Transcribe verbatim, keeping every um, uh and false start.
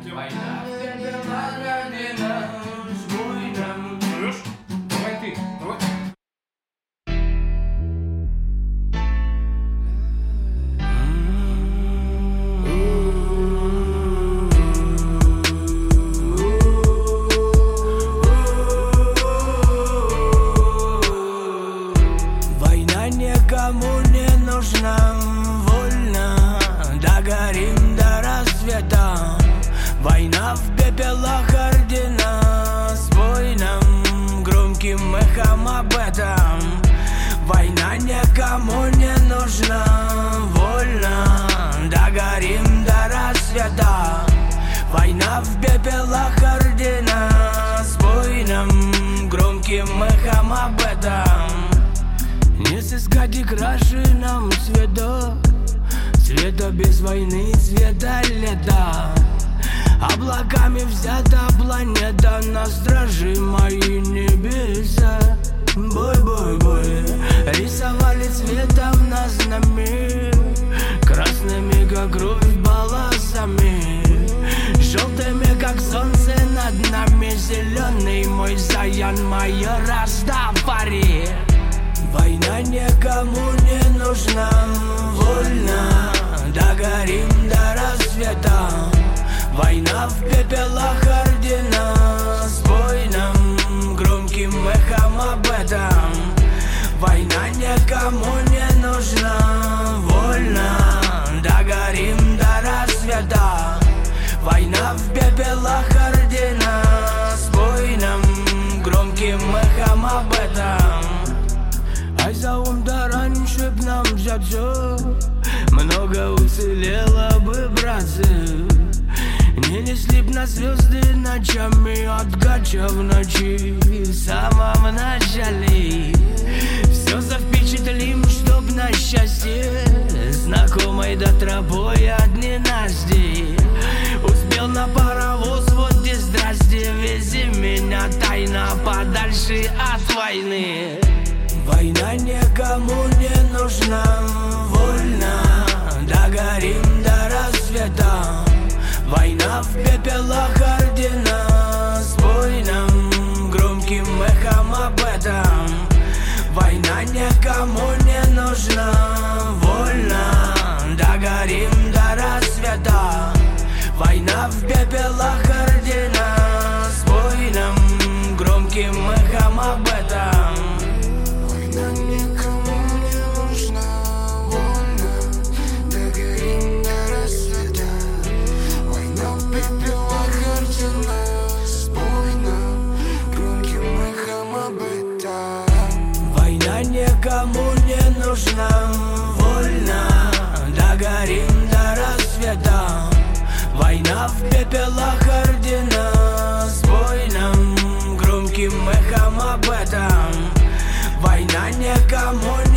Война в пепелах родина с буйным. Давай ты, давай. Война никому не нужна, вольно догорим до рассвета. Война в пепелах ордена с воином, громким эхом об этом. Война никому не нужна, вольно догорим до рассвета. Война в пепелах ордена с воином, громким эхом об этом. Не сыскать и краше нам цвета, цвета без войны, цвета лета. Облаками взята планета, на страже мои небеса. Бой-бой-бой, рисовали цветом на знамя, красными, как кровь, полосами, желтыми, как солнце над нами. Зеленый мой Заян, моя Растафари. Война никому не нужна, вольно догорим до рассвета. Война в пепелах ордена с воином, громким эхом об этом. Война никому не нужна, вольно догорим до рассвета. Война в пепелах ордена с воином, громким эхом об этом. Ай, за ум-то раньше б нам взяться, много уцелело бы, братцы. Не несли б на звезды ночами, от гача в ночи в самом начале. Все завпечатлим, чтоб на счастье знакомой до тропой от ненасти. Успел на паровоз, вот и здрасте, вези меня тайно подальше от войны. Война никому не нужна, вольно догорим до рассвета. Война в пепелах ордена с воином, громким эхом об этом. Война никому не нужна, вольно догорим до рассвета. Война в пепелах ордена с воином, громким эхом об этом. Война никому не нужна, вольно догорим до рассвета. Война в пепелах ордена с воином, громким эхом об этом. Война никому не нужна, вольно догорим до рассвета. Война в пепелах ордена с воином, громким эхом об этом. Война никому